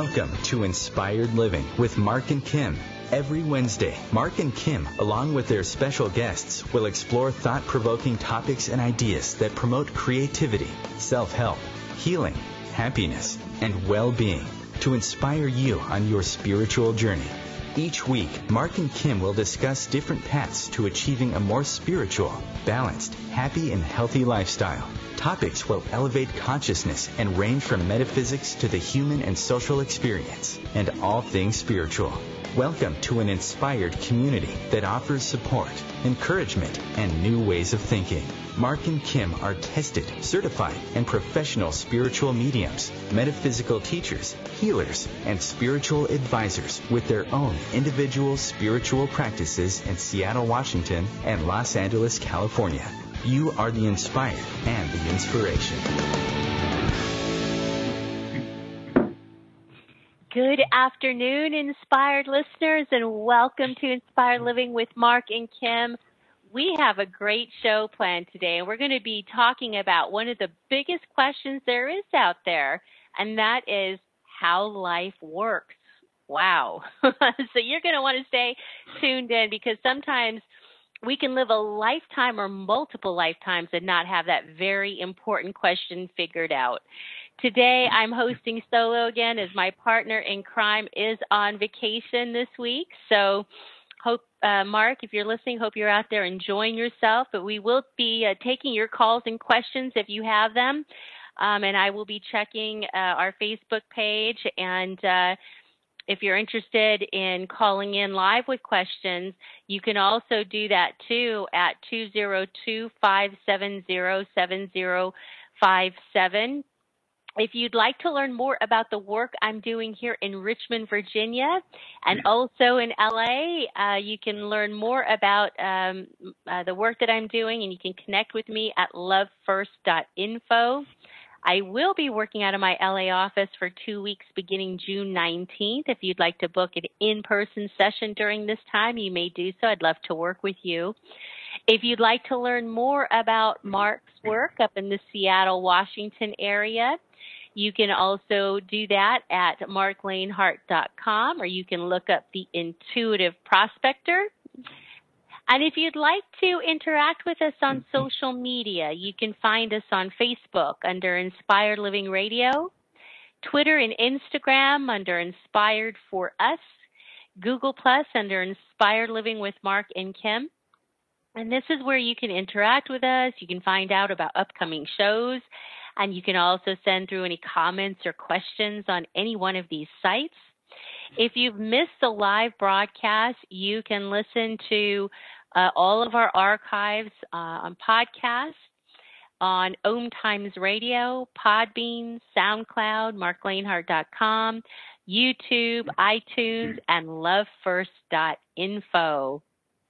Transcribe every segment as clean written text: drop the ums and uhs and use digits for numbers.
Welcome to Inspired Living with Mark and Kim. Every Wednesday, Mark and Kim, along with their special guests, will explore thought-provoking topics and ideas that promote creativity, self-help, healing, happiness, and well-being to inspire you on your spiritual journey. Each week, Mark and Kim will discuss different paths to achieving a more spiritual, balanced, happy, and healthy lifestyle. Topics will elevate consciousness and range from metaphysics to the human and social experience, and all things spiritual. Welcome to an inspired community that offers support, encouragement, and new ways of thinking. Mark and Kim are tested, certified, and professional spiritual mediums, metaphysical teachers, healers, and spiritual advisors with their own individual spiritual practices in Seattle, Washington, and Los Angeles, California. You are the inspired and the inspiration. Good afternoon, inspired listeners, and welcome to Inspired Living with Mark and Kim. We have a great show planned today, and we're going to be talking about one of the biggest questions there is out there, and that is how life works. Wow. So you're going to want to stay tuned in, because sometimes we can live a lifetime or multiple lifetimes and not have that very important question figured out. Today, I'm hosting solo again as my partner in crime is on vacation this week. So, hope, Mark, if you're listening, hope you're out there enjoying yourself. But we will be taking your calls and questions if you have them. And I will be checking our Facebook page. And if you're interested in calling in live with questions, you can also do that too at 202-570-7057. If you'd like to learn more about the work I'm doing here in Richmond, Virginia, and also in LA, you can learn more about the work that I'm doing, and you can connect with me at lovefirst.info. I will be working out of my LA office for 2 weeks beginning June 19th. If you'd like to book an in-person session during this time, you may do so. I'd love to work with you. If you'd like to learn more about Mark's work up in the Seattle, Washington area, you can also do that at marklaneHart.com, or you can look up the Intuitive Prospector. And if you'd like to interact with us on social media, you can find us on Facebook under Inspired Living Radio, Twitter and Instagram under Inspired for Us, Google Plus under Inspired Living with Mark and Kim. And this is where you can interact with us. You can find out about upcoming shows, and you can also send through any comments or questions on any one of these sites. If you've missed the live broadcast, you can listen to all of our archives on podcasts, on Om Times Radio, Podbean, SoundCloud, marklaneHart.com, YouTube, iTunes, and lovefirst.info.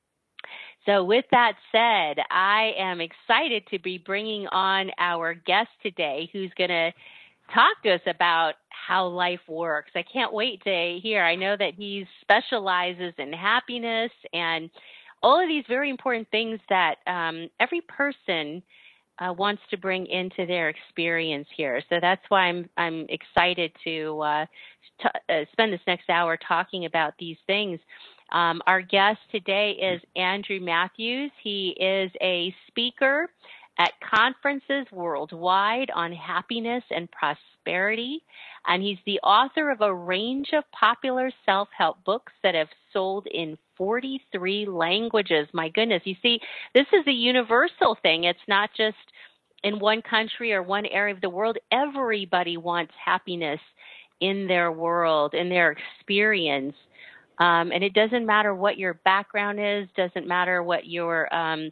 So with that said, I am excited to be bringing on our guest today, who's going to talk to us about how life works. I can't wait to hear. I know that he specializes in happiness and all of these very important things that every person wants to bring into their experience here. So that's why I'm excited to spend this next hour talking about these things. Our guest today is Andrew Matthews. He is a speaker at conferences worldwide on happiness and prosperity, and he's the author of a range of popular self-help books that have sold in 43 languages. My goodness, you see, this is a universal thing. It's not just in one country or one area of the world. Everybody wants happiness in their world, in their experience. And it doesn't matter what your background is, doesn't matter what your,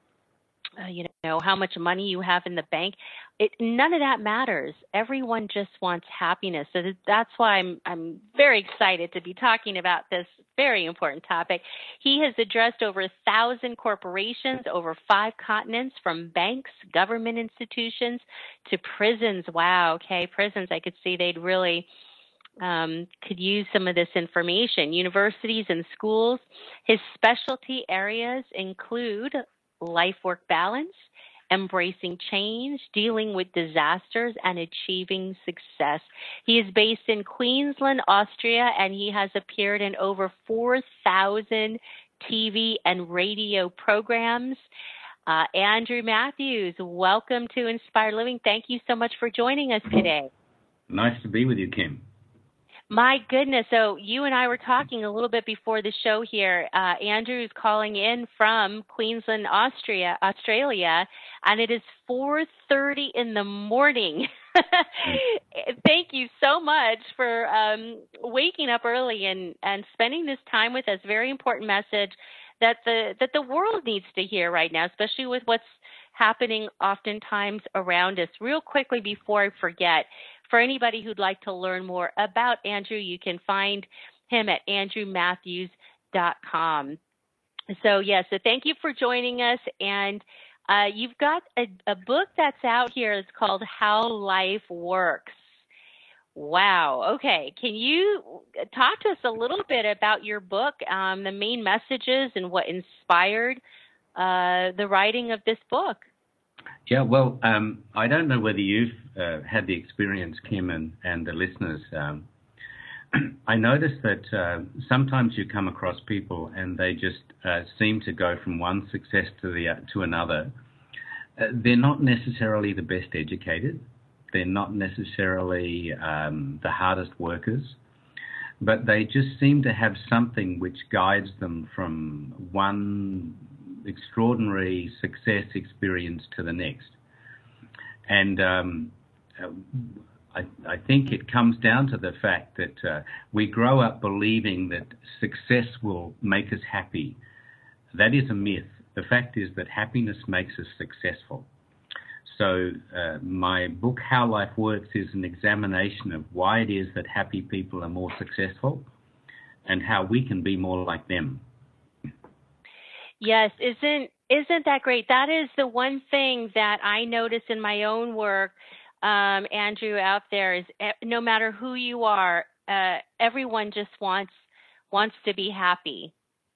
how much money you have in the bank. None of that matters. Everyone just wants happiness. So that's why I'm very excited to be talking about this very important topic. He has addressed over 1,000 corporations, over 5 continents, from banks, government institutions, to prisons. Wow, okay, prisons. I could see they'd really could use some of this information. Universities and schools. His specialty areas include life-work balance, embracing change, dealing with disasters, and achieving success. He is based in Queensland, Austria, and he has appeared in over 4,000 TV and radio programs. Andrew Matthews, welcome to Inspired Living. Thank you so much for joining us today. Nice to be with you, Kim. My goodness. So you and I were talking a little bit before the show here. Andrew's calling in from Queensland, Australia, and it is 4:30 in the morning. Thank you so much for waking up early and spending this time with us. Very important message that the world needs to hear right now, especially with what's happening oftentimes around us. Real quickly before I forget, for anybody who'd like to learn more about Andrew, you can find him at andrewmatthews.com. So thank you for joining us. And you've got a book that's out here. It's called How Life Works. Wow. Okay. Can you talk to us a little bit about your book, the main messages, and what inspired the writing of this book? Yeah, well, I don't know whether you've had the experience, Kim, and the listeners. I noticed that sometimes you come across people and they just seem to go from one success to another. They're not necessarily the best educated. They're not necessarily the hardest workers, but they just seem to have something which guides them from one extraordinary success experience to the next. And I think it comes down to the fact that we grow up believing that success will make us happy. That is a myth. The fact is that happiness makes us successful. So my book, How Life Works, is an examination of why it is that happy people are more successful and how we can be more like them. Yes, isn't that great? That is the one thing that I notice in my own work, Andrew, out there is no matter who you are, everyone just wants to be happy.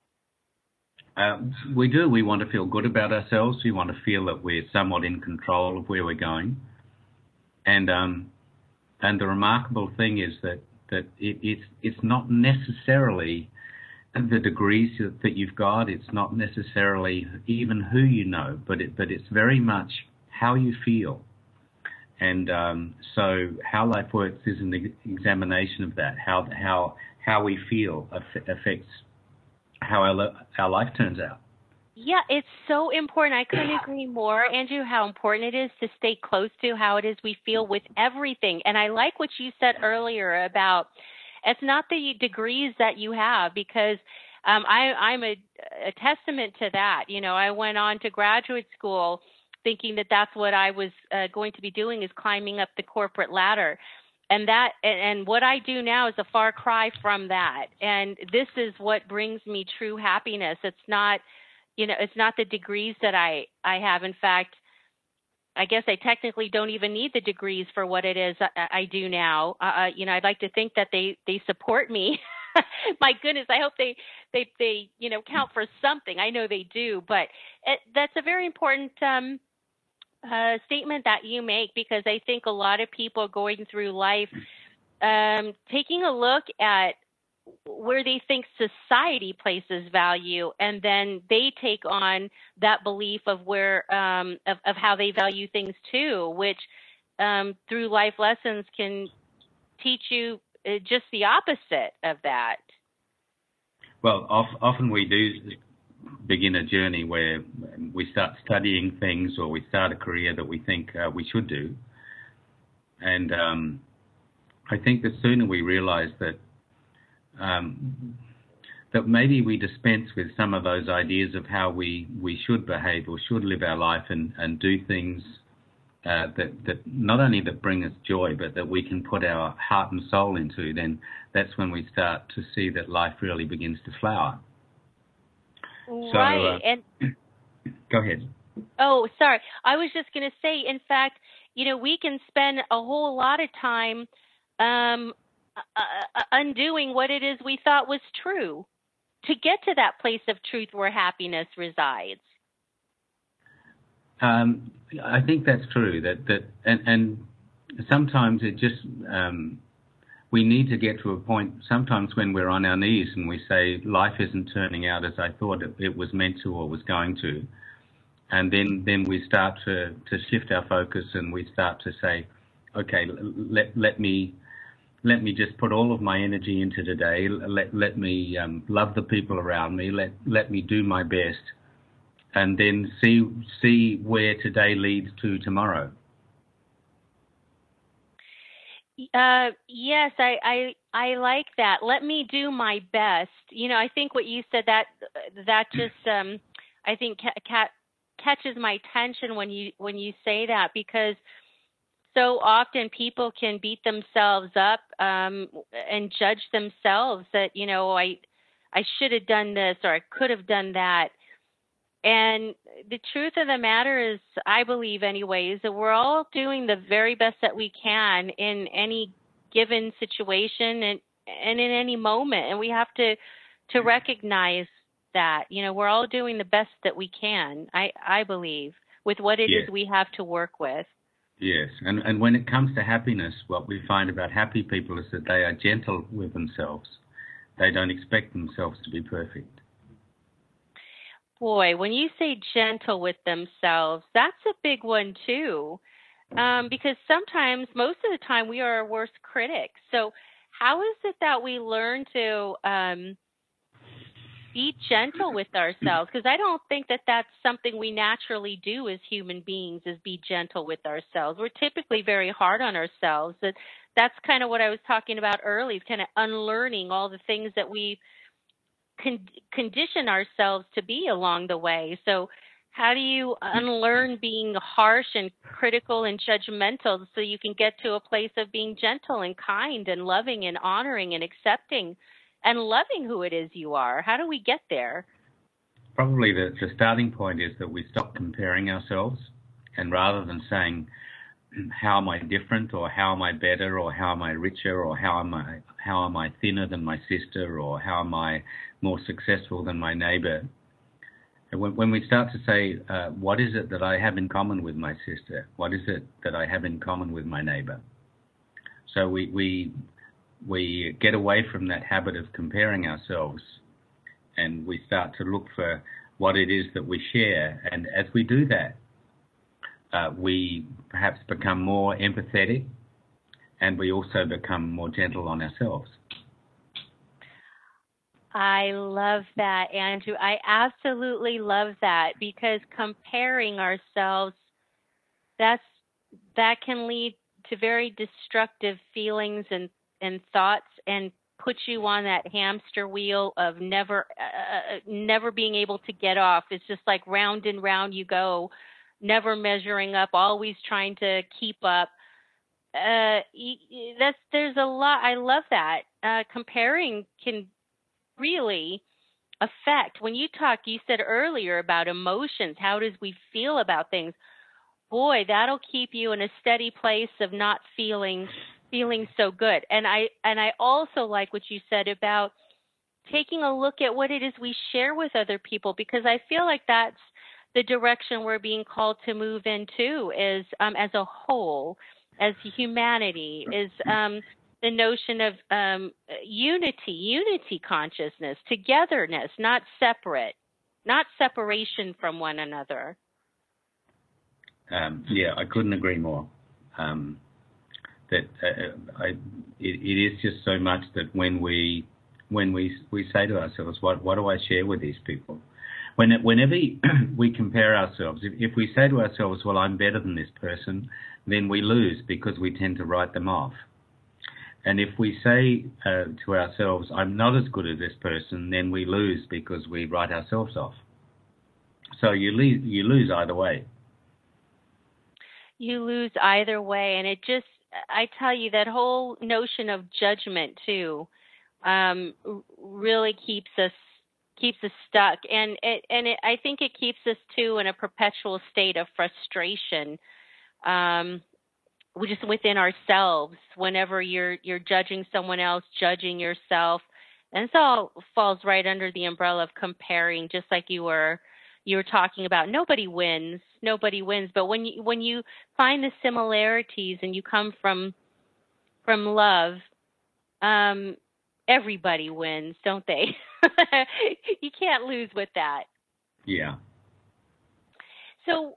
We do. We want to feel good about ourselves. We want to feel that we're somewhat in control of where we're going. And the remarkable thing is that it's not necessarily the degrees that you've got. It's not necessarily even who you know, but it's very much how you feel. And so How Life Works is an examination of that, how we feel affects how our life turns out. Yeah, it's so important. I couldn't agree more, Andrew, how important it is to stay close to how it is we feel with everything. And I like what you said earlier about it's not the degrees that you have, because I'm a testament to that. You know, I went on to graduate school thinking that that's what I was going to be doing, is climbing up the corporate ladder. And what I do now is a far cry from that. And this is what brings me true happiness. It's not, it's not the degrees that I have. In fact, I guess I technically don't even need the degrees for what it is I do now. I'd like to think that they support me. My goodness, I hope they count for something. I know they do, but that's a very important statement that you make, because I think a lot of people going through life taking a look at where they think society places value, and then they take on that belief of where of how they value things too, which through life lessons can teach you just the opposite of that. Well, often we do begin a journey where we start studying things, or we start a career that we think we should do. And I think the sooner we realize that that maybe we dispense with some of those ideas of how we should behave or should live our life and do things that not only that bring us joy, but that we can put our heart and soul into, then that's when we start to see that life really begins to flower. Right. So, go ahead. Oh, sorry. I was just going to say, in fact, we can spend a whole lot of time undoing what it is we thought was true to get to that place of truth where happiness resides. I think that's true. And sometimes it just we need to get to a point. Sometimes when we're on our knees and we say life isn't turning out as I thought it was meant to or was going to, and then we start to shift our focus and we start to say, okay, let me just put all of my energy into today. Let me love the people around me. Let me do my best, and then see where today leads to tomorrow. Yes, I like that. Let me do my best. I think what you said that just I think catches my attention when you say that, because so often people can beat themselves up and judge themselves that I should have done this or I could have done that. And the truth of the matter is, I believe anyways, that we're all doing the very best that we can in any given situation and in any moment. And we have to recognize that, we're all doing the best that we can, I believe, with what it is we have to work with. Yes, and when it comes to happiness, what we find about happy people is that they are gentle with themselves. They don't expect themselves to be perfect. Boy, when you say gentle with themselves, that's a big one too, because sometimes, most of the time, we are our worst critics. So how is it that we learn to be gentle with ourselves? Because I don't think that that's something we naturally do as human beings, is be gentle with ourselves. We're typically very hard on ourselves. That's kind of what I was talking about earlier, kind of unlearning all the things that we condition ourselves to be along the way. So how do you unlearn being harsh and critical and judgmental so you can get to a place of being gentle and kind and loving and honoring and accepting and loving who it is you are? How do we get there? Probably the starting point is that we stop comparing ourselves, and rather than saying, how am I different, or how am I better, or how am I richer, or how am I thinner than my sister, or how am I more successful than my neighbor? When we start to say, what is it that I have in common with my sister? What is it that I have in common with my neighbor? So we get away from that habit of comparing ourselves, and we start to look for what it is that we share. And as we do that, we perhaps become more empathetic, and we also become more gentle on ourselves. I love that, Andrew. I absolutely love that, because comparing ourselves, that can lead to very destructive feelings and thoughts, and put you on that hamster wheel of never being able to get off. It's just like round and round you go, never measuring up, always trying to keep up. There's a lot. I love that. Comparing can really affect. When you said earlier about emotions, how does we feel about things? Boy, that'll keep you in a steady place of not feeling so good. And I also like what you said about taking a look at what it is we share with other people, because I feel like that's the direction we're being called to move into, is as a whole, as humanity, is the notion of unity consciousness, togetherness, not separation from one another. I couldn't agree more. It is just so much that when we say to ourselves, what do I share with these people? Whenever we compare ourselves, if we say to ourselves, well, I'm better than this person, then we lose, because we tend to write them off. And if we say to ourselves, I'm not as good as this person, then we lose, because we write ourselves off. So you lose either way. You lose either way, and it just, I tell you, that whole notion of judgment too really keeps us stuck, and I think it keeps us too in a perpetual state of frustration, just within ourselves. Whenever you're judging someone else, judging yourself, and this all falls right under the umbrella of comparing, just like you were you were talking about nobody wins, but when you find the similarities and you come from love, everybody wins, don't they? You can't lose with that. Yeah. So,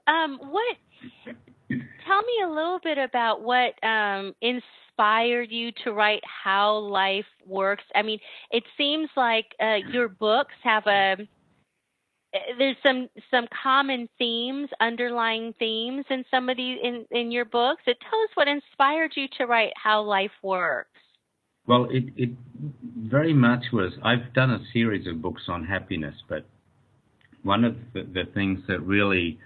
tell me a little bit about what inspired you to write How Life Works. I mean, it seems like your books have there's some common themes, underlying themes in some of these in your books. So tell us what inspired you to write How Life Works. Well, it very much was. I've done a series of books on happiness, but one of the things that really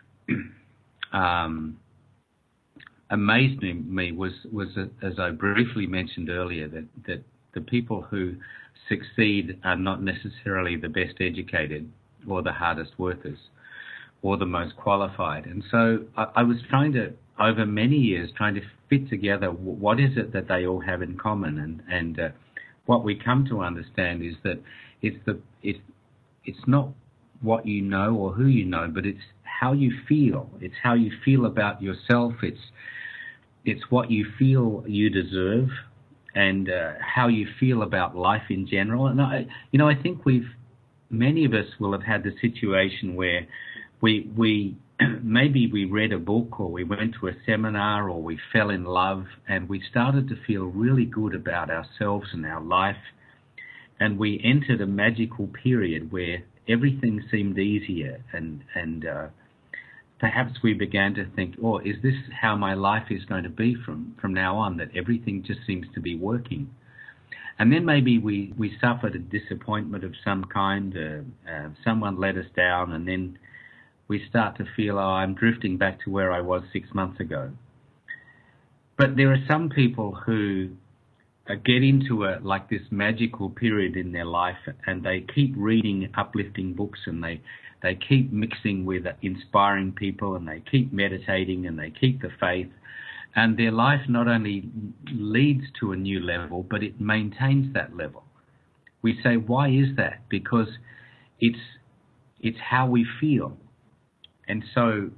amazed me was as I briefly mentioned earlier, that the people who succeed are not necessarily the best educated or the hardest workers or the most qualified. And so I was trying to, over many years, trying to fit together what is it that they all have in common. And what we come to understand is that it's not what you know or who you know, but it's how you feel. It's how you feel about yourself. It's what you feel you deserve, and how you feel about life in general. And I think many of us will have had the situation where we maybe we read a book or we went to a seminar or we fell in love and we started to feel really good about ourselves and our life, and we entered a magical period where everything seemed easier and perhaps we began to think, oh, is this how my life is going to be from now on, that everything just seems to be working? And then maybe we suffered a disappointment of some kind, someone let us down, and then we start to feel, oh, I'm drifting back to where I was 6 months ago. But there are some people who get into this magical period in their life, and they keep reading uplifting books, and they keep mixing with inspiring people, and they keep meditating, and they keep the faith. And their life not only leads to a new level, but it maintains that level. We say, why is that? Because it's how we feel. And so,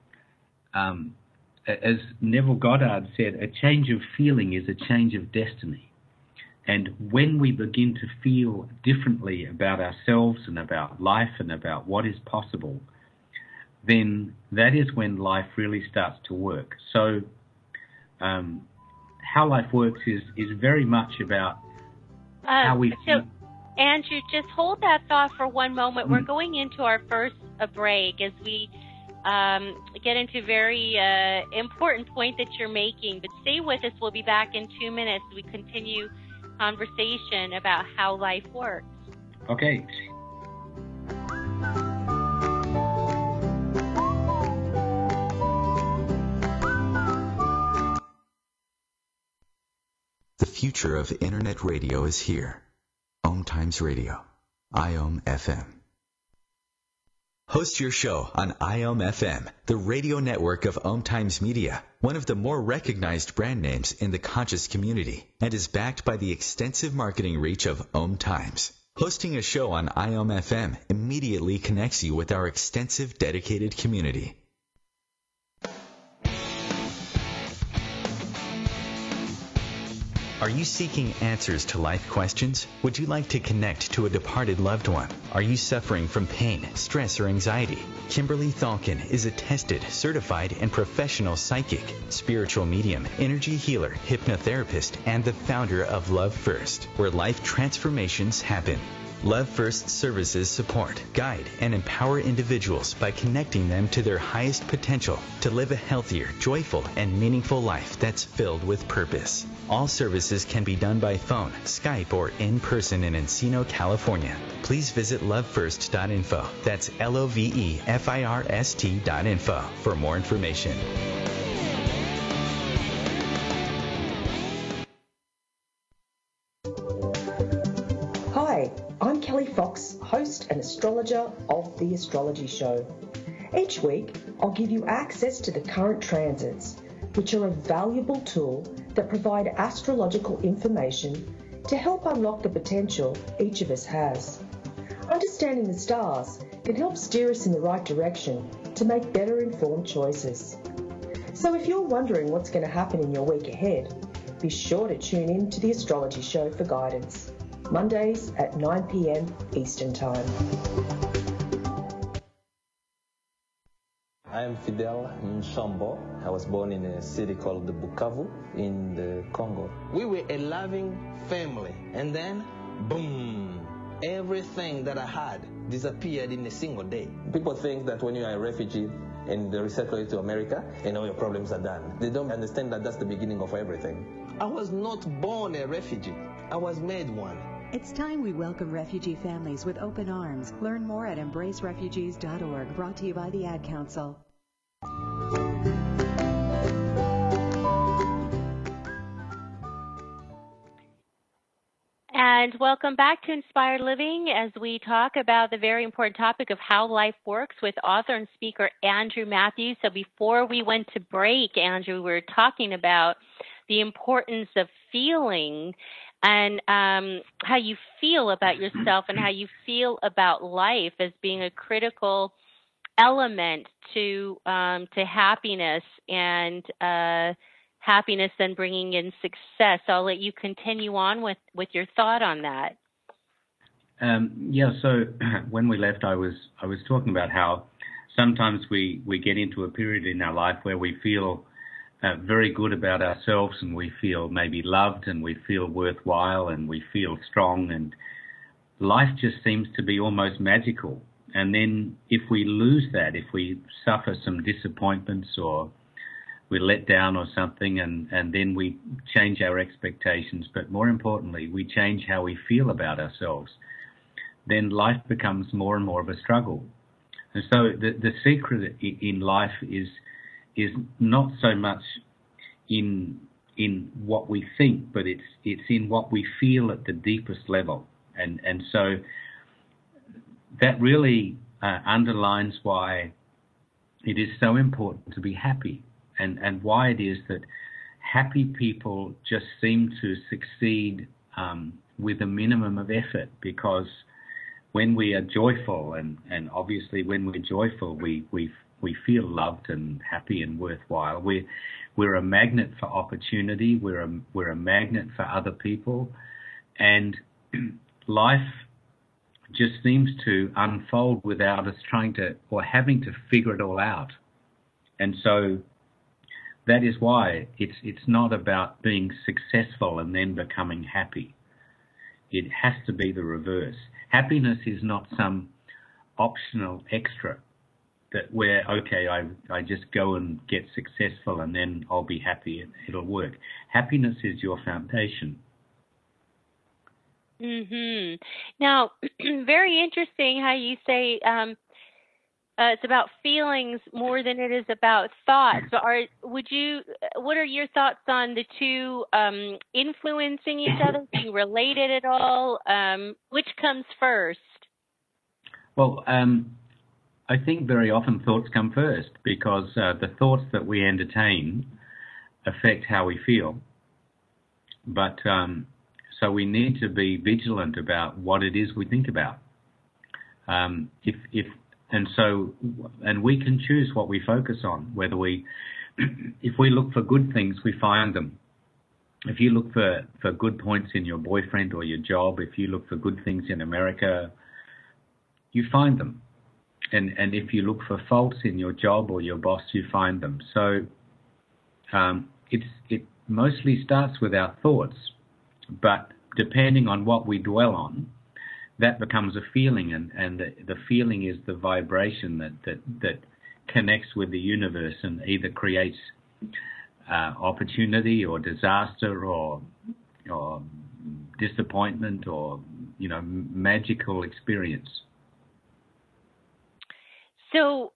as Neville Goddard said, a change of feeling is a change of destiny. And when we begin to feel differently about ourselves and about life and about what is possible, then that is when life really starts to work. So How Life Works is very much about how we feel. So, Andrew, just hold that thought for one moment. We're going into our first break as we get into a very important point that you're making. But stay with us. We'll be back in 2 minutes. We continue conversation about how life works. Okay. The future of Internet radio is here. Om Times Radio, IOM FM. Host your show on IOM FM, the radio network of Om Times Media, one of the more recognized brand names in the conscious community, and is backed by the extensive marketing reach of Om Times. Hosting a show on IOM FM immediately connects you with our extensive dedicated community. Are you seeking answers to life questions? Would you like to connect to a departed loved one? Are you suffering from pain, stress, or anxiety? Kimberly Thalkin is a tested, certified, and professional psychic, spiritual medium, energy healer, hypnotherapist, and the founder of Love First, where life transformations happen. Love First services support, guide, and empower individuals by connecting them to their highest potential to live a healthier, joyful, and meaningful life that's filled with purpose. All services can be done by phone, Skype, or in person in Encino, California. Please visit lovefirst.info. That's LOVEFIRST.info for more information. Hi, I'm Kelly Fox, host and astrologer of The Astrology Show. Each week, I'll give you access to the current transits, which are a valuable tool that provide astrological information to help unlock the potential each of us has. Understanding the stars can help steer us in the right direction to make better informed choices. So if you're wondering what's going to happen in your week ahead, be sure to tune in to The Astrology Show for guidance, Mondays at 9 p.m. Eastern Time. I am Fidel Nshambo. I was born in a city called Bukavu in the Congo. We were a loving family, and then, boom, everything that I had disappeared in a single day. People think that when you are a refugee and they resettle you to America, and all your problems are done. They don't understand that that's the beginning of everything. I was not born a refugee. I was made one. It's time we welcome refugee families with open arms. Learn more at embracerefugees.org, brought to you by the Ad Council. And welcome back to Inspired Living as we talk about the very important topic of how life works with author and speaker Andrew Matthews. So before we went to break, Andrew, we were talking about the importance of feeling and how you feel about yourself and how you feel about life as being a critical element to happiness and happiness and bringing in success. I'll let you continue on with your thought on that. So when we left, I was talking about how sometimes we get into a period in our life where we feel very good about ourselves, and we feel maybe loved, and we feel worthwhile, and we feel strong, and life just seems to be almost magical. And then if we lose that, if we suffer some disappointments or we're let down or something, and then we change our expectations, but more importantly, we change how we feel about ourselves, then life becomes more and more of a struggle. And so the secret in life is not so much in what we think, but it's in what we feel at the deepest level. And so that really underlines why it is so important to be happy, and why it is that happy people just seem to succeed with a minimum of effort, because when we are joyful, and obviously when we're joyful, we feel loved and happy and worthwhile. We're a magnet for opportunity. We're a magnet for other people, and life just seems to unfold without us trying to or having to figure it all out. And so that is why it's not about being successful and then becoming happy. It has to be the reverse. Happiness is not some optional extra that where, okay, I just go and get successful and then I'll be happy and it'll work. Happiness is your foundation. Mm-hmm. Now, very interesting how you say it's about feelings more than it is about thoughts. So what are your thoughts on the two influencing each other, being related at all? Which comes first? Well, I think very often thoughts come first, because the thoughts that we entertain affect how we feel. But so we need to be vigilant about what it is we think about. And we can choose what we focus on. Whether if we look for good things, we find them. If you look for good points in your boyfriend or your job, if you look for good things in America, you find them. And if you look for faults in your job or your boss, you find them. So it mostly starts with our thoughts, but depending on what we dwell on, that becomes a feeling, and the feeling is the vibration that connects with the universe and either creates opportunity or disaster or disappointment or magical experience. So,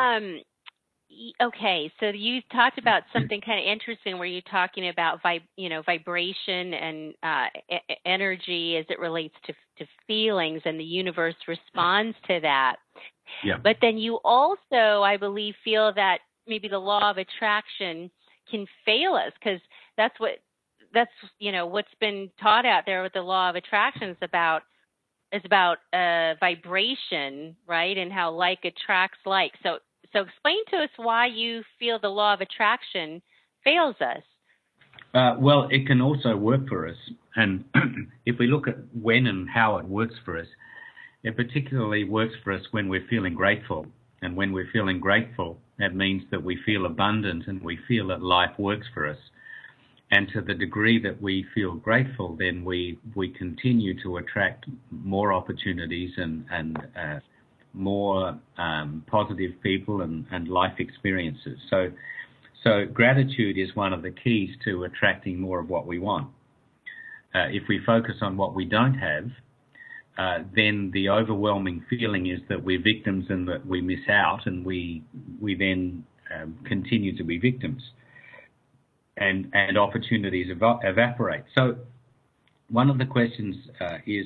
okay, so you talked about something kind of interesting where you're talking about vibration and energy as it relates to feelings, and the universe responds to that. Yeah. But then you also, I believe, feel that maybe the law of attraction can fail us, because that's what's been taught out there with the law of attraction is about vibration, right? And how like attracts like. So explain to us why you feel the law of attraction fails us. Well, it can also work for us. And if we look at when and how it works for us, it particularly works for us when we're feeling grateful. And when we're feeling grateful, that means that we feel abundant and we feel that life works for us. And to the degree that we feel grateful, then we continue to attract more opportunities and more positive people and life experiences. So gratitude is one of the keys to attracting more of what we want. If we focus on what we don't have, then the overwhelming feeling is that we're victims and that we miss out, and we then continue to be victims, and opportunities evaporate. So one of the questions is,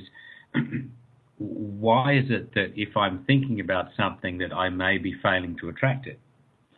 why is it that if I'm thinking about something that I may be failing to attract it?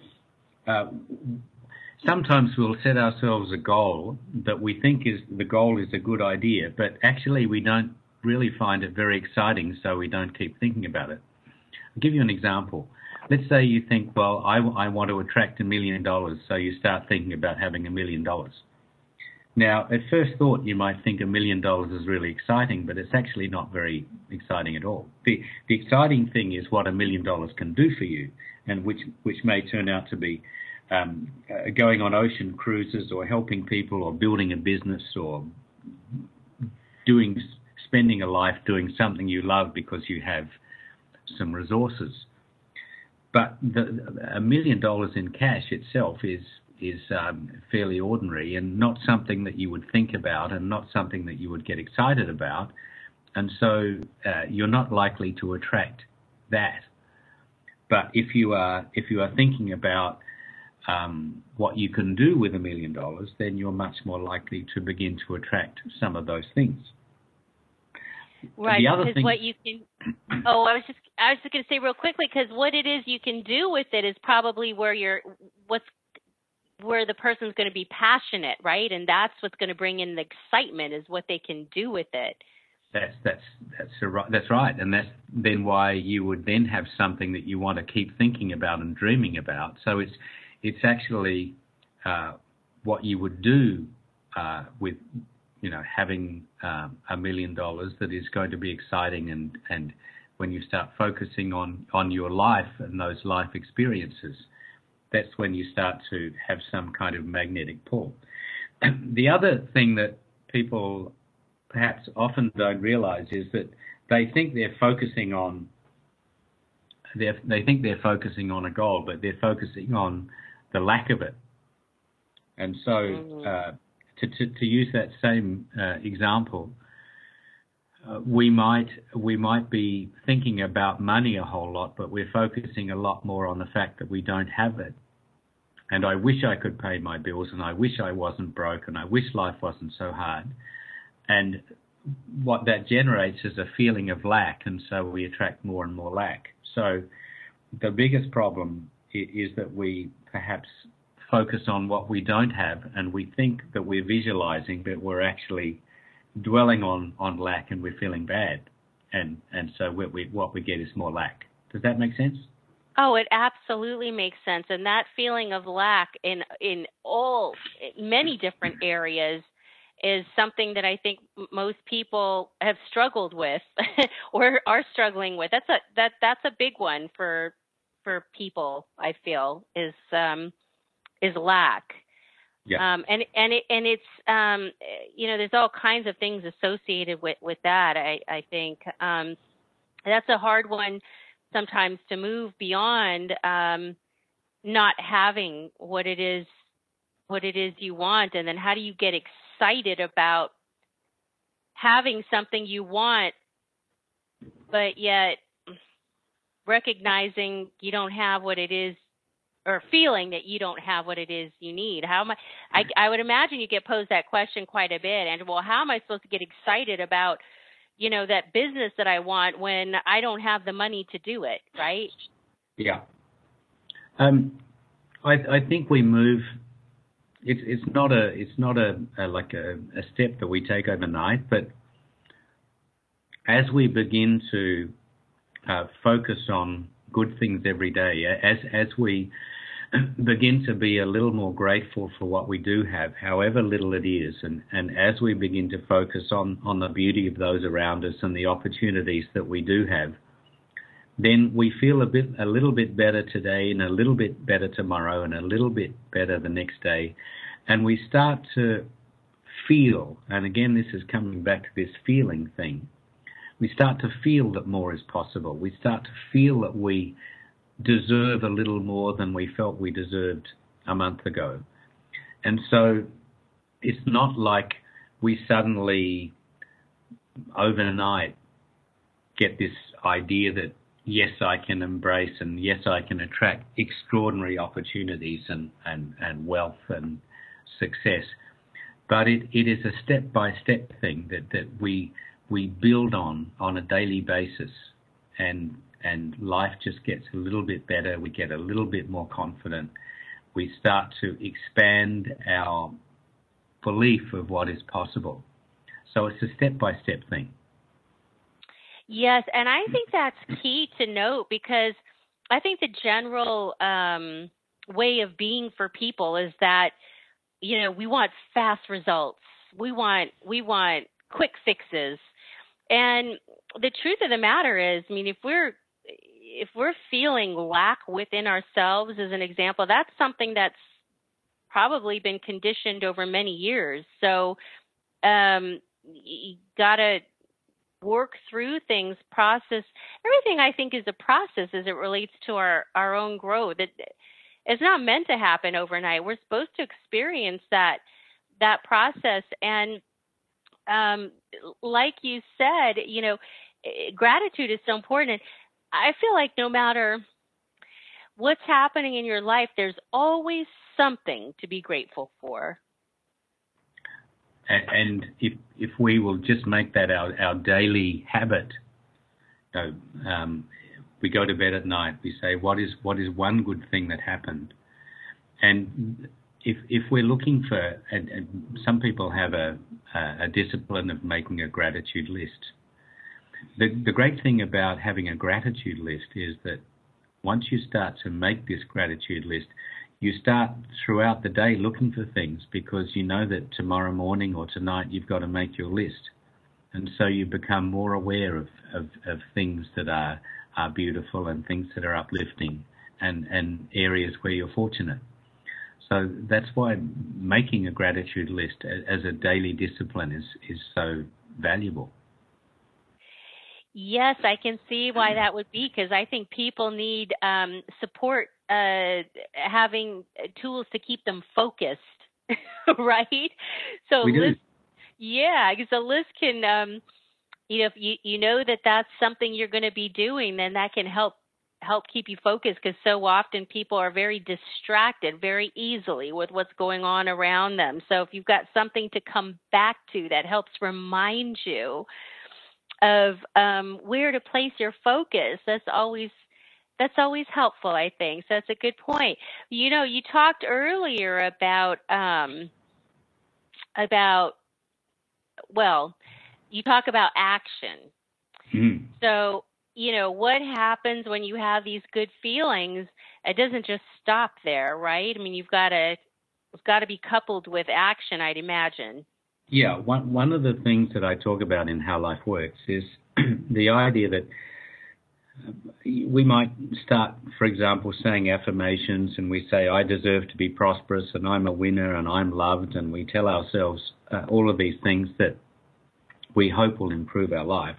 Sometimes we'll set ourselves a goal that we think is the goal is a good idea, but actually we don't really find it very exciting, so we don't keep thinking about it. I'll give you an example. Let's say you think, well, I want to attract $1 million, so you start thinking about having $1 million. Now, at first thought, you might think $1 million is really exciting, but it's actually not very exciting at all. The exciting thing is what $1 million can do for you, and which may turn out to be going on ocean cruises, or helping people, or building a business, or spending a life doing something you love because you have some resources. But $1 million in cash itself is fairly ordinary, and not something that you would think about, and not something that you would get excited about, and so you're not likely to attract that. But if you are thinking about what you can do with $1 million, then you're much more likely to begin to attract some of those things. Right, because what you can. Oh, I was just going to say real quickly, because what it is you can do with it is probably where the person's going to be passionate, right? And that's what's going to bring in the excitement, is what they can do with it. That's right, and that's then why you would then have something that you want to keep thinking about and dreaming about. So it's actually what you would do with having $1 million that is going to be exciting, and when you start focusing on your life and those life experiences, that's when you start to have some kind of magnetic pull. The other thing that people perhaps often don't realize is that they think they're focusing on a goal, but they're focusing on the lack of it. And so to use that same example, we might be thinking about money a whole lot, but we're focusing a lot more on the fact that we don't have it. And I wish I could pay my bills, and I wish I wasn't broke, and I wish life wasn't so hard. And what that generates is a feeling of lack, and so we attract more and more lack. So the biggest problem is that we perhaps focus on what we don't have, and we think that we're visualizing, but we're actually dwelling on lack, and we're feeling bad. And so what we get is more lack. Does that make sense? Oh, it absolutely makes sense. And that feeling of lack in many different areas is something that I think most people have struggled with or are struggling with. That's a big one for people, I feel, is lack. Yeah. And it's there's all kinds of things associated with that. I think that's a hard one sometimes to move beyond not having what it is you want, and then how do you get excited about having something you want, but yet recognizing you don't have what it is, or feeling that you don't have what it is you need. I would imagine you get posed that question quite a bit, and well, how am I supposed to get excited about that business that I want when I don't have the money to do it, right? Yeah. I think we move. It's not a step that we take overnight, but as we begin to focus on good things every day, as we begin to be a little more grateful for what we do have, however little it is, and as we begin to focus on the beauty of those around us and the opportunities that we do have, then we feel a little bit better today and a little bit better tomorrow and a little bit better the next day. And we start to feel, and again, this is coming back to this feeling thing, we start to feel that more is possible. We start to feel that we deserve a little more than we felt we deserved a month ago. And so it's not like we suddenly overnight get this idea that yes, I can embrace and yes, I can attract extraordinary opportunities and wealth and success. But it is a step-by-step thing that we build on a daily basis, and life just gets a little bit better. We get a little bit more confident. We start to expand our belief of what is possible. So it's a step-by-step thing. Yes, and I think that's key to note, because I think the general way of being for people is that, you know, we want fast results. We want quick fixes. And the truth of the matter is, I mean, if we're feeling lack within ourselves, as an example, that's something that's probably been conditioned over many years. So you got to work through things, process. Everything, I think, is a process as it relates to our own growth. It's not meant to happen overnight. We're supposed to experience that process. And like you said, you know, gratitude is so important. I feel like no matter what's happening in your life, there's always something to be grateful for. And if we will just make that our daily habit, you know, we go to bed at night, we say, what is one good thing that happened? And if we're looking for, and some people have a discipline of making a gratitude list. The great thing about having a gratitude list is that once you start to make this gratitude list, you start throughout the day looking for things, because you know that tomorrow morning or tonight you've got to make your list. And so you become more aware of things that are beautiful and things that are uplifting, and areas where you're fortunate. So that's why making a gratitude list as a daily discipline is so valuable. Yes, I can see why that would be, because I think people need support, having tools to keep them focused, right? So we do. Yeah, because a list can, if you know that that's something you're going to be doing, then that can help keep you focused, because so often people are very distracted very easily with what's going on around them. So if you've got something to come back to that helps remind you of where to place your focus, that's always helpful, I think. So that's a good point. You know, you talked earlier about you talk about action. Mm. So, you know, what happens when you have these good feelings? It doesn't just stop there, right? I mean, it's got to be coupled with action, I'd imagine. Yeah, one of the things that I talk about in How Life Works is the idea that we might start, for example, saying affirmations, and we say, I deserve to be prosperous, and I'm a winner, and I'm loved, and we tell ourselves all of these things that we hope will improve our life.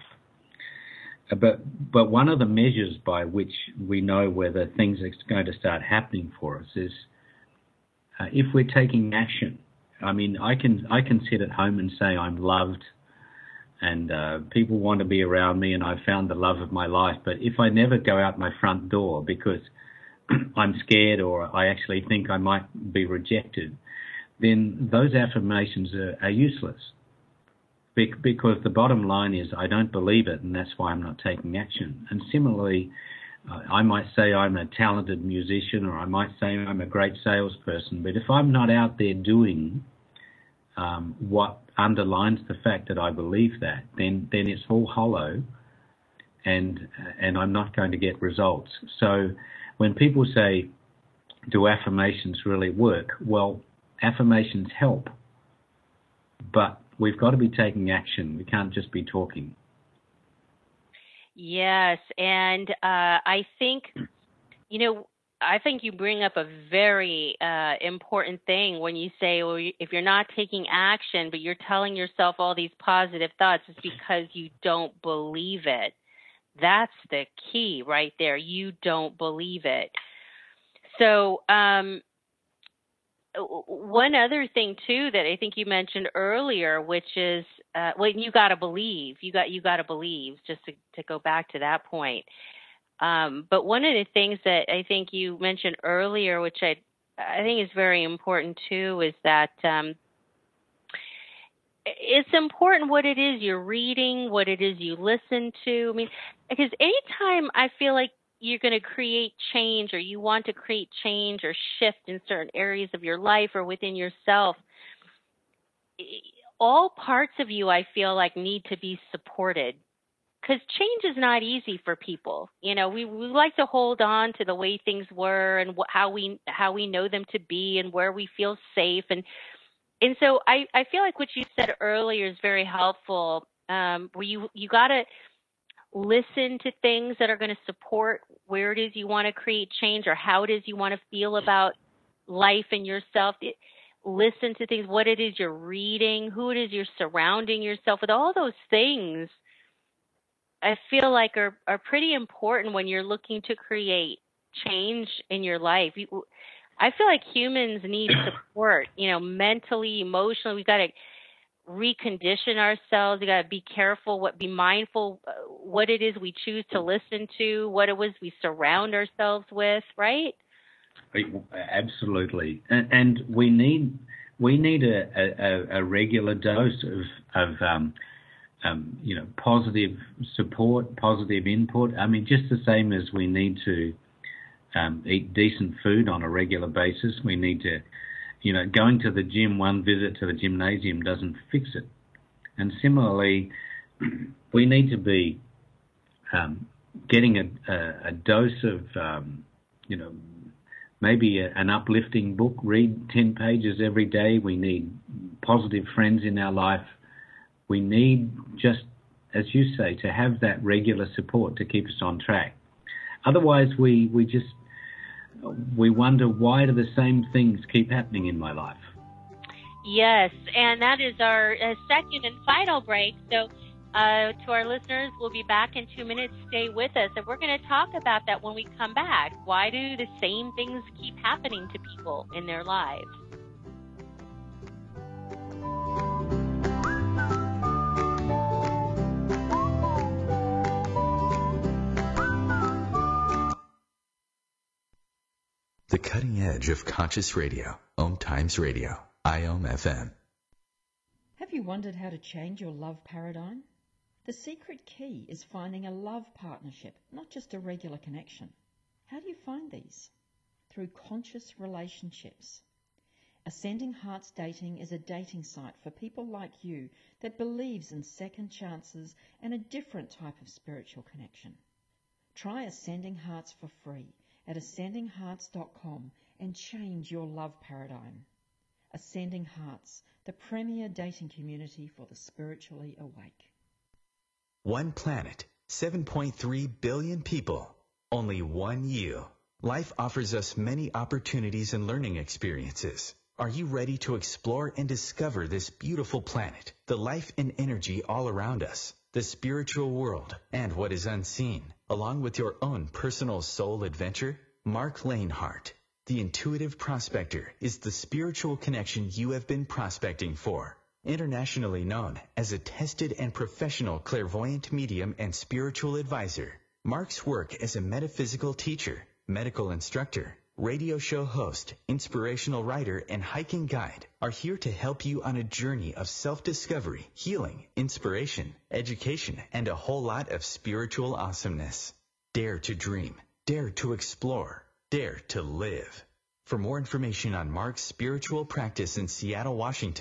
But one of the measures by which we know whether things are going to start happening for us is if we're taking action. I mean, I can sit at home and say I'm loved, and people want to be around me, and I've found the love of my life. But if I never go out my front door because I'm scared, or I actually think I might be rejected, then those affirmations are useless. Because the bottom line is I don't believe it, and that's why I'm not taking action. And similarly, I might say I'm a talented musician, or I might say I'm a great salesperson, but if I'm not out there doing what underlines the fact that I believe that, then it's all hollow, and I'm not going to get results. So when people say, do affirmations really work? Well, affirmations help, but we've got to be taking action. We can't just be talking. Yes, and I think, I think you bring up a very important thing when you say, well, if you're not taking action, but you're telling yourself all these positive thoughts, it's because you don't believe it. That's the key right there. You don't believe it. So one other thing too that I think you mentioned earlier, which is you got to believe. You got to believe. Just to go back to that point. But one of the things that I think you mentioned earlier, which I think is very important too, is that it's important what it is you're reading, what it is you listen to. I mean, because anytime I feel like you're going to create change, or you want to create change or shift in certain areas of your life or within yourself, all parts of you, I feel like, need to be supported. Because change is not easy for people. We like to hold on to the way things were and how we know them to be and where we feel safe. And so I feel like what you said earlier is very helpful. Where you got to listen to things that are going to support where it is you want to create change, or how it is you want to feel about life and yourself. Listen to things, what it is you're reading, who it is you're surrounding yourself with. All those things I feel like are pretty important when you're looking to create change in your life. I feel like humans need support, mentally, emotionally. We've got to recondition ourselves. We got to be careful, be mindful what it is we choose to listen to, what it was we surround ourselves with, right? Absolutely, and we need a regular dose of positive support, positive input. I mean, just the same as we need to eat decent food on a regular basis. We need to, going to the gym, one visit to the gymnasium doesn't fix it. And similarly, we need to be getting a dose of, maybe an uplifting book, read 10 pages every day. We need positive friends in our life. We need, just as you say, to have that regular support to keep us on track. Otherwise, we wonder, why do the same things keep happening in my life? Yes, and that is our second and final break. So to our listeners, we'll be back in 2 minutes. Stay with us, and we're going to talk about that when we come back. Why do the same things keep happening to people in their lives? The cutting edge of conscious radio. Om Times Radio. IOM FM. Have you wondered how to change your love paradigm? The secret key is finding a love partnership, not just a regular connection. How do you find these? Through conscious relationships. Ascending Hearts Dating is a dating site for people like you that believes in second chances and a different type of spiritual connection. Try Ascending Hearts for free at ascendinghearts.com and change your love paradigm. Ascending Hearts, the premier dating community for the spiritually awake. One planet, 7.3 billion people, only one you. Life offers us many opportunities and learning experiences. Are you ready to explore and discover this beautiful planet, the life and energy all around us, the spiritual world, and what is unseen, along with your own personal soul adventure? Mark Lanehart, the intuitive prospector, is the spiritual connection you have been prospecting for. Internationally known as a tested and professional clairvoyant medium and spiritual advisor, Mark's work as a metaphysical teacher, medical instructor, radio show host, inspirational writer, and hiking guide are here to help you on a journey of self-discovery, healing, inspiration, education, and a whole lot of spiritual awesomeness. Dare to dream. Dare to explore. Dare to live. For more information on Mark's spiritual practice in Seattle, Washington,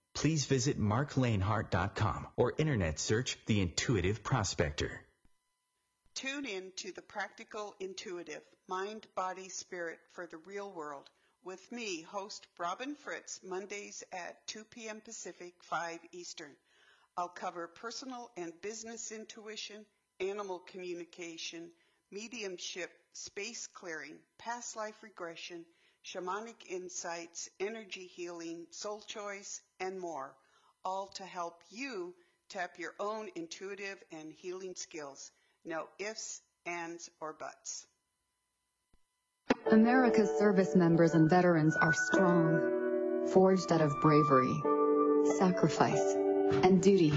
Please visit marklanehart.com or internet search The Intuitive Prospector. Tune in to The Practical Intuitive, Mind, Body, Spirit for the Real World with me, host Robin Fritz, Mondays at 2 p.m. Pacific, 5 Eastern. I'll cover personal and business intuition, animal communication, mediumship, space clearing, past life regression, shamanic insights, energy healing, soul choice, and more, all to help you tap your own intuitive and healing skills. No ifs, ands, or buts. America's service members and veterans are strong, forged out of bravery, sacrifice, and duty.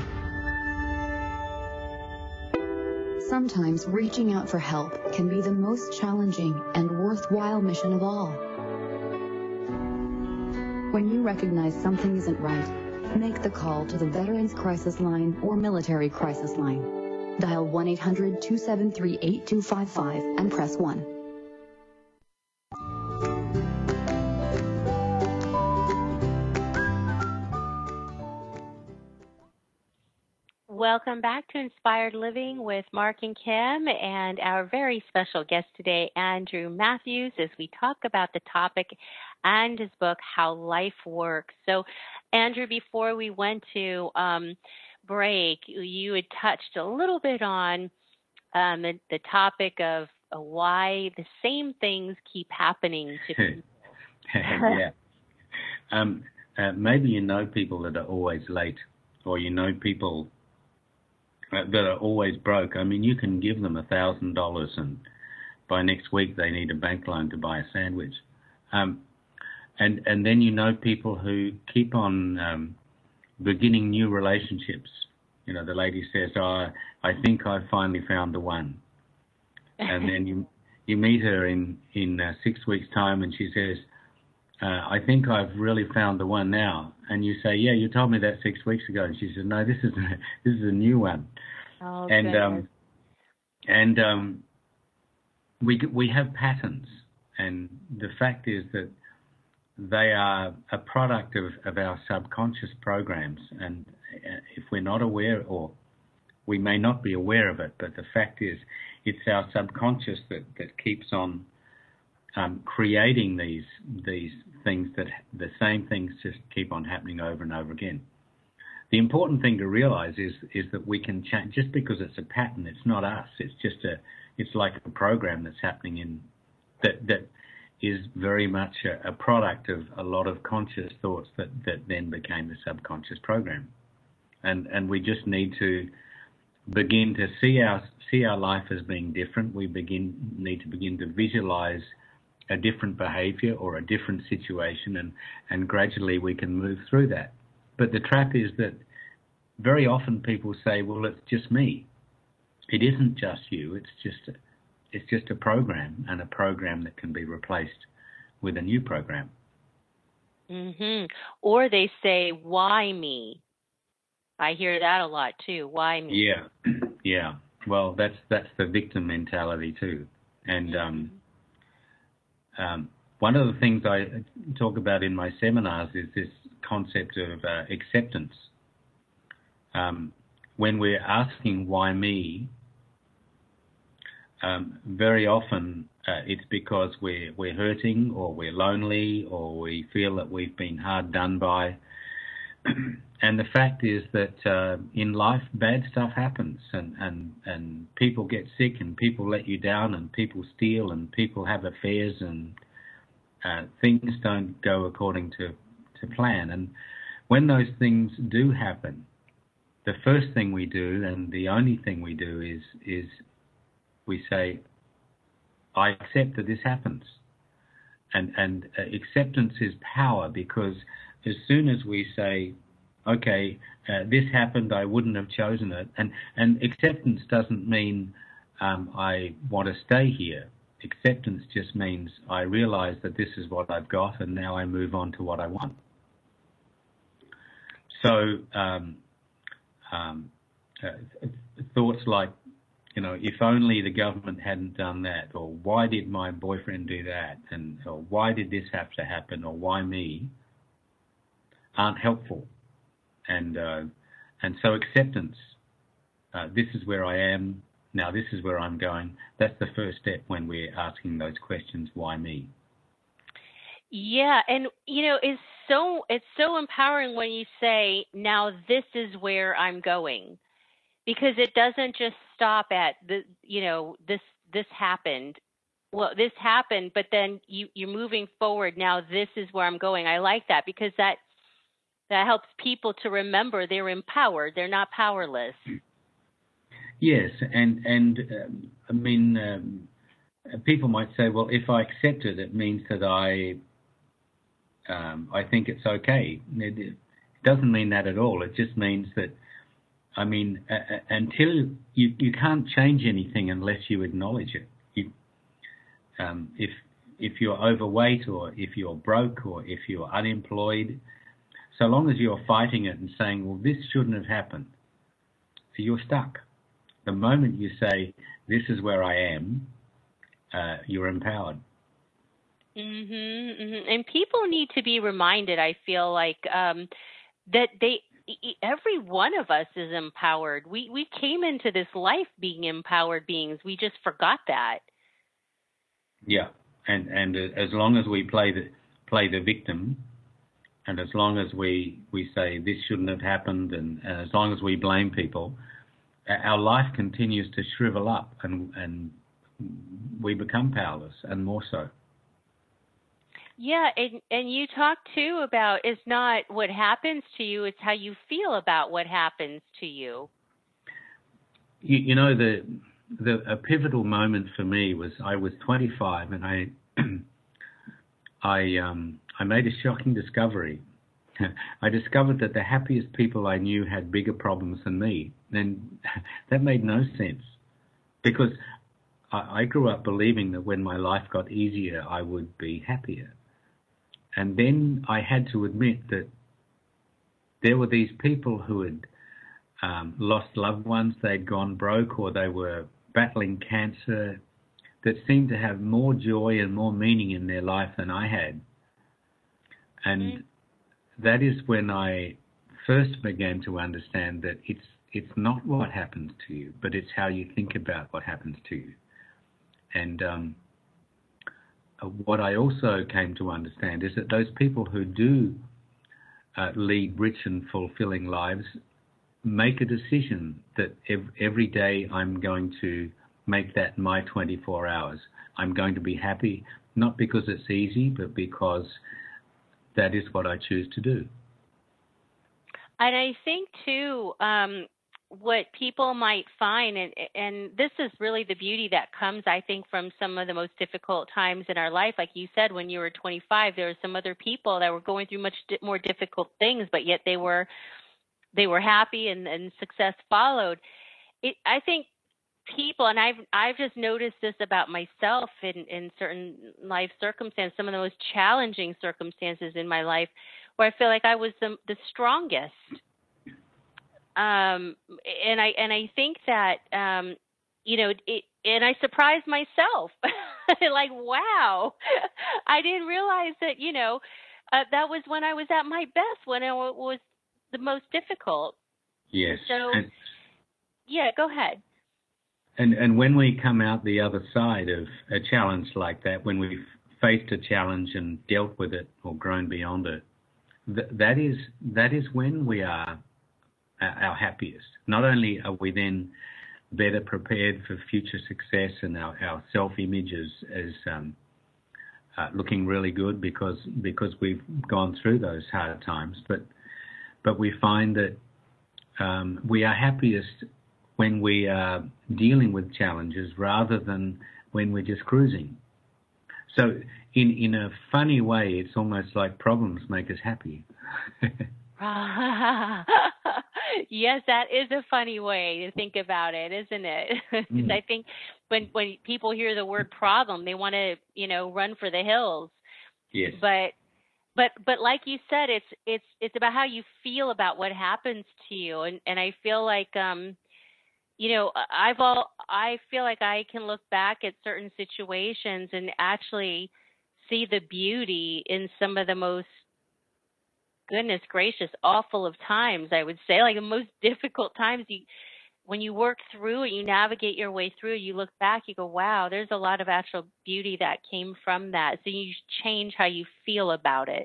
Sometimes reaching out for help can be the most challenging and worthwhile mission of all. When you recognize something isn't right, make the call to the Veterans Crisis Line or Military Crisis Line. Dial 1-800-273-8255 and press 1. Welcome back to Inspired Living with Mark and Kim and our very special guest today, Andrew Matthews, as we talk about the topic and his book, How Life Works. So, Andrew, before we went to break, you had touched a little bit on the topic of why the same things keep happening to people. Yeah. Maybe you know people that are always late, or you know people that are always broke. I mean, you can give them $1,000 and by next week they need a bank loan to buy a sandwich. And then you know people who keep on beginning new relationships. You know, the lady says, "Oh, I think I finally found the one." And then you meet her in 6 weeks' time and she says, "I think I've really found the one now." And you say, "Yeah, you told me that 6 weeks ago." And she says, "No, this is a new one." Oh, we have patterns, and the fact is that they are a product of our subconscious programs. And if we're not aware, or we may not be aware of it, but the fact is it's our subconscious that keeps on creating these things, that the same things just keep on happening over and over again. The important thing to realize is that we can change. Just because it's a pattern, it's not us. It's like a program that's happening in that is very much a product of a lot of conscious thoughts that then became the subconscious program. And we just need to begin to see our life as being different. We need to begin to visualize a different behavior or a different situation, and gradually we can move through that. But the trap is that very often people say, "Well, it's just me." It isn't just you. It's just a program, and a program that can be replaced with a new program. Mm-hmm. Or they say, "Why me?" I hear that a lot too. Why me? Yeah. Well, that's the victim mentality too. And one of the things I talk about in my seminars is this concept of acceptance. When we're asking why me, very often it's because we're hurting, or we're lonely, or we feel that we've been hard done by. And the fact is that in life, bad stuff happens, and people get sick, and people let you down, and people steal, and people have affairs, and things don't go according to plan. And when those things do happen, the first thing we do, and the only thing we do, is we say, "I accept that this happens." And acceptance is power, because as soon as we say, "Okay, this happened, I wouldn't have chosen it," and acceptance doesn't mean I want to stay here. Acceptance just means I realize that this is what I've got, and now I move on to what I want. So thoughts like, if only the government hadn't done that, or why did my boyfriend do that, or why did this have to happen, or why me, aren't helpful. And so acceptance, this is where I am, now this is where I'm going, that's the first step when we're asking those questions, why me? Yeah, and it's so empowering when you say, now this is where I'm going, because it doesn't just stop at this happened. Well, this happened, but then you're moving forward. Now this is where I'm going. I like that, because that helps people to remember they're empowered. They're not powerless. Yes, and I mean, people might say, well, if I accept it, it means that I think it's okay. It doesn't mean that at all. It just means that, I mean, until you can't change anything unless you acknowledge it. If you're overweight, or if you're broke, or if you're unemployed, so long as you're fighting it and saying, well, this shouldn't have happened, you're stuck. The moment you say, this is where I am, you're empowered. And people need to be reminded, I feel like, that every one of us is empowered. We came into this life being empowered beings. We just forgot that. Yeah, and as long as we play the victim, and as long as we say this shouldn't have happened, and as long as we blame people, our life continues to shrivel up, and we become powerless, and more so. Yeah, and you talk too about, it's not what happens to you, it's how you feel about what happens to you. You know, a pivotal moment for me was, I was 25, and I made a shocking discovery. I discovered that the happiest people I knew had bigger problems than me. And that made no sense, because I grew up believing that when my life got easier, I would be happier. And then I had to admit that there were these people who had lost loved ones, they'd gone broke, or they were battling cancer, that seemed to have more joy and more meaning in their life than I had. And that is when I first began to understand that it's not what happens to you, but it's how you think about what happens to you. And what I also came to understand is that those people who do lead rich and fulfilling lives make a decision that every day I'm going to make that my 24 hours. I'm going to be happy, not because it's easy, but because that is what I choose to do. And I think too, what people might find, and this is really the beauty that comes, I think, from some of the most difficult times in our life. Like you said, when you were 25, there were some other people that were going through much more difficult things, but yet they were happy, and success followed. I think people, and I've just noticed this about myself in certain life circumstances, some of the most challenging circumstances in my life, where I feel like I was the strongest. And I think that, and I surprised myself, like, wow, I didn't realize that, that was when I was at my best, when it was the most difficult. Yes. So, yeah, go ahead. And when we come out the other side of a challenge like that, when we've faced a challenge and dealt with it or grown beyond it, that is when we are our happiest. Not only are we then better prepared for future success, and our self-image is looking really good because we've gone through those hard times, but we find that we are happiest when we are dealing with challenges rather than when we're just cruising. So in a funny way, it's almost like problems make us happy. Yes, that is a funny way to think about it, isn't it? I think when people hear the word problem, they want to, run for the hills. Yes. But like you said, it's about how you feel about what happens to you, and I feel like I feel like I can look back at certain situations and actually see the beauty in some of the most goodness gracious, awful of times, I would say, like the most difficult times, when you work through it, you navigate your way through, you look back, you go, wow, there's a lot of actual beauty that came from that. So you change how you feel about it.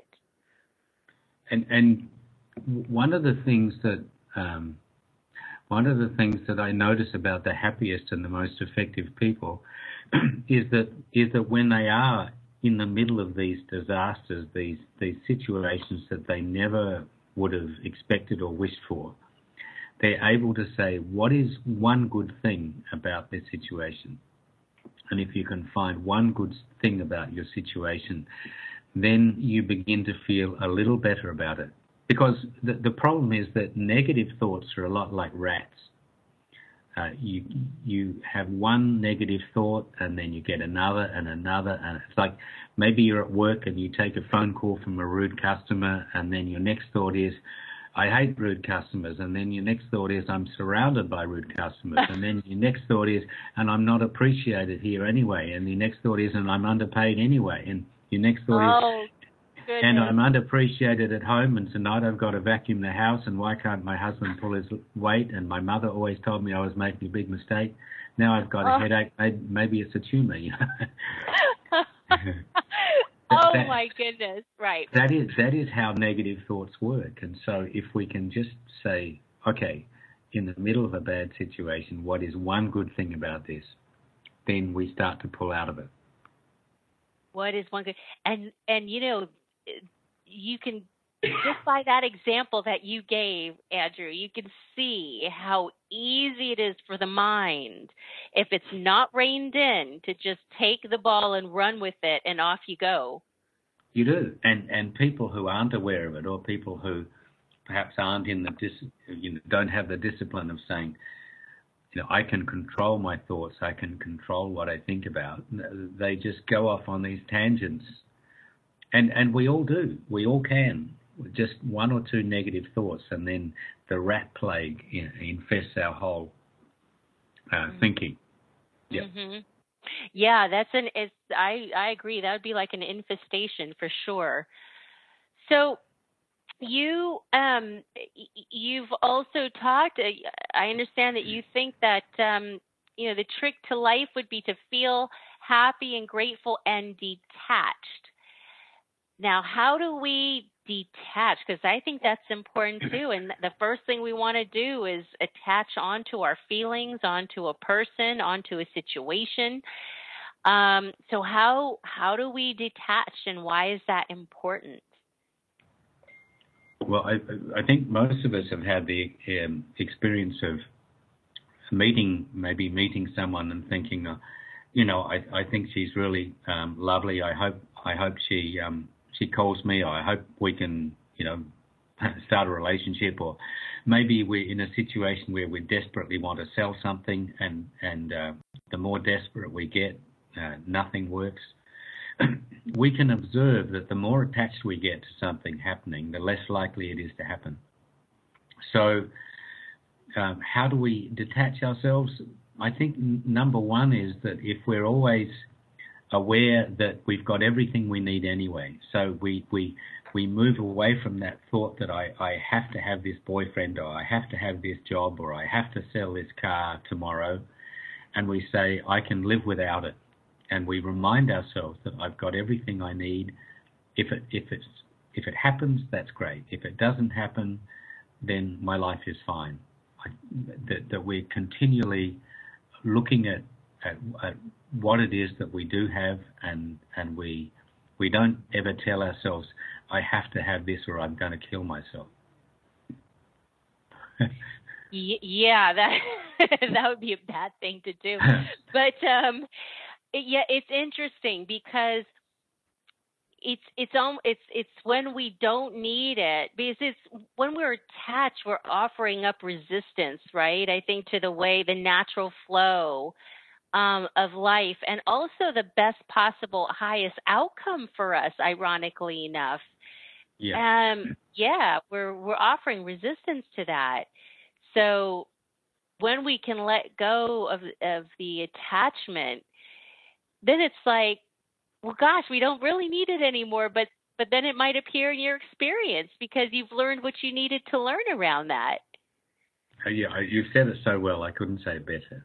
And one of the things that I notice about the happiest and the most effective people is that when they are in the middle of these disasters, these situations that they never would have expected or wished for, they're able to say, what is one good thing about this situation? And if you can find one good thing about your situation, then you begin to feel a little better about it. Because the problem is that negative thoughts are a lot like rats. You have one negative thought and then you get another and another, and it's like maybe you're at work and you take a phone call from a rude customer, and then your next thought is, I hate rude customers, and then your next thought is, I'm surrounded by rude customers, and then your next thought is, and I'm not appreciated here anyway, and the next thought is, and I'm underpaid anyway, and your next thought is, goodness. And I'm underappreciated at home, and tonight I've got to vacuum the house, and why can't my husband pull his weight? And my mother always told me I was making a big mistake. Now I've got a headache. Maybe it's a tumor, you know. My goodness, right. That is how negative thoughts work. And so if we can just say, okay, in the middle of a bad situation, what is one good thing about this? Then we start to pull out of it. What is one good? And you know, you can, just by that example that you gave, Andrew, you can see how easy it is for the mind, if it's not reined in, to just take the ball and run with it, and off you go. You do. And people who aren't aware of it, or people who perhaps aren't in the don't have the discipline of saying, you know, I can control my thoughts, I can control what I think about. They just go off on these tangents. And we all do. We all can. Just one or two negative thoughts, and then the rat plague infests our whole thinking. Yeah. Mm-hmm. Yeah, I agree. That would be like an infestation for sure. So you've also talked, I understand that you think that, the trick to life would be to feel happy and grateful and detached. Now, how do we detach? Because I think that's important too. And the first thing we want to do is attach onto our feelings, onto a person, onto a situation. So how do we detach, and why is that important? Well, I think most of us have had the experience of meeting someone and thinking, I think she's really lovely. I hope she calls me. I hope we can, start a relationship. Or maybe we're in a situation where we desperately want to sell something, and the more desperate we get, nothing works. We can observe that the more attached we get to something happening, the less likely it is to happen. So how do we detach ourselves? I think number one is that if we're always aware that we've got everything we need anyway, so we move away from that thought that I have to have this boyfriend, or I have to have this job, or I have to sell this car tomorrow, and we say, I can live without it. And we remind ourselves that I've got everything I need. If it happens, that's great. If it doesn't happen, then my life is fine. That we're continually looking at what it is that we do have, and we don't ever tell ourselves, I have to have this or I'm going to kill myself. Yeah, that would be a bad thing to do. But it's interesting because it's when we don't need it, because it's when we're attached, we're offering up resistance, right? I think to the natural flow of life, and also the best possible, highest outcome for us, ironically enough. Yeah. We're offering resistance to that. So when we can let go of the attachment, then it's like, well, gosh, we don't really need it anymore. But but then it might appear in your experience because you've learned what you needed to learn around that. Yeah, you've said it so well. I couldn't say it better.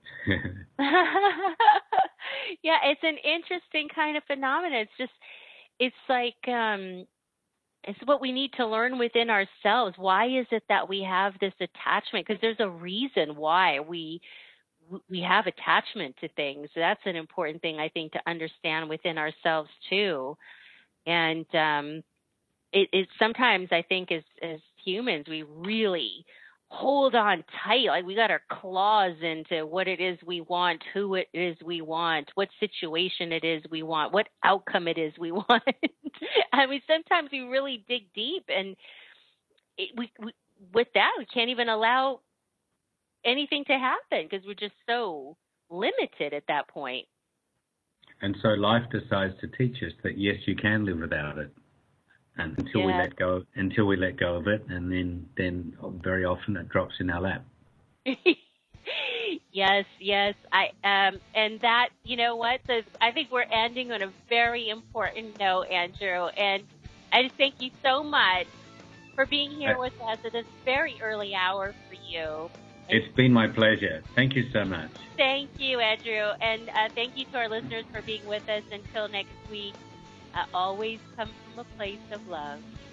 Yeah, it's an interesting kind of phenomenon. It's like, it's what we need to learn within ourselves. Why is it that we have this attachment? Because there's a reason why we have attachment to things. That's an important thing, I think, to understand within ourselves too. And it sometimes, I think, as humans, we really hold on tight. Like we got our claws into what it is we want, who it is we want, what situation it is we want, what outcome it is we want. I mean, sometimes we really dig deep, and we with that, we can't even allow anything to happen because we're just so limited at that point. And so life decides to teach us that yes, you can live without it, and until we let go of it, and then very often it drops in our lap. Yes. And that, you know what? So I think we're ending on a very important note, Andrew. And I just thank you so much for being here with us at this very early hour for you. It's been my pleasure. Thank you so much. Thank you, Andrew. And thank you to our listeners for being with us. Until next week, always come from a place of love.